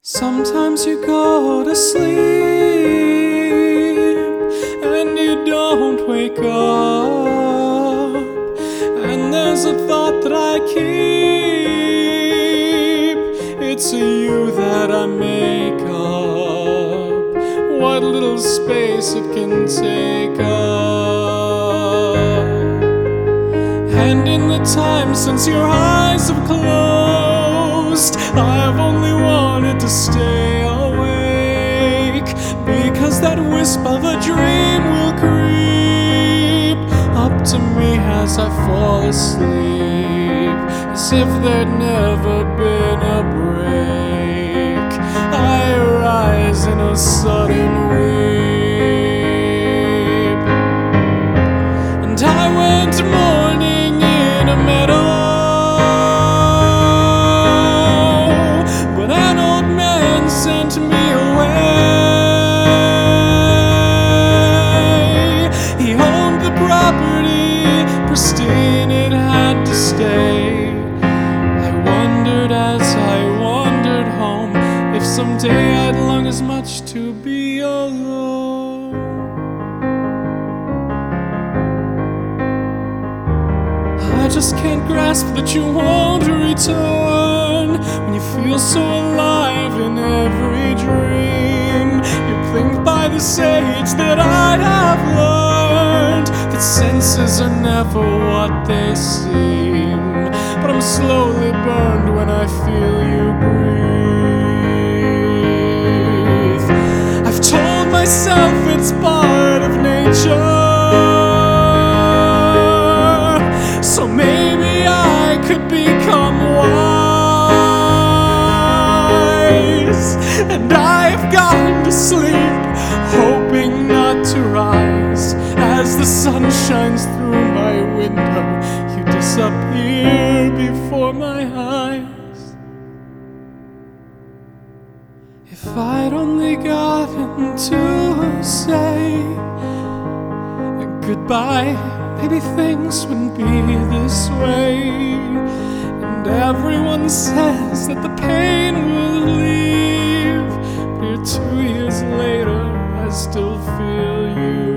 Sometimes you go to sleep and you don't wake up, and there's a thought that I keep. It's a you that I make up, what little space it can take up. And in the time since your eyes have closed, I've only wanted to stay awake, because that wisp of a dream will creep up to me as I fall asleep, as if there'd never been a break. I rise in a sudden weep, and I went mourning in a meadow. Sent me away. He owned the property, pristine, it had to stay. I wondered as I wandered home if someday I'd long as much to be alone. I just can't grasp that you won't return, when you feel so alive in every dream. You blink by the sage that I have learned, that senses are never what they seem. But I'm slowly burned when I feel you breathe. I've told myself it's part of nature, so maybe I could become wise. And I've gone to sleep, hoping not to rise. As the sun shines through my window, you disappear before my eyes. If I'd only gotten to say goodbye, maybe things wouldn't be this way. And everyone says that the pain will leave, but here 2 years later I still feel you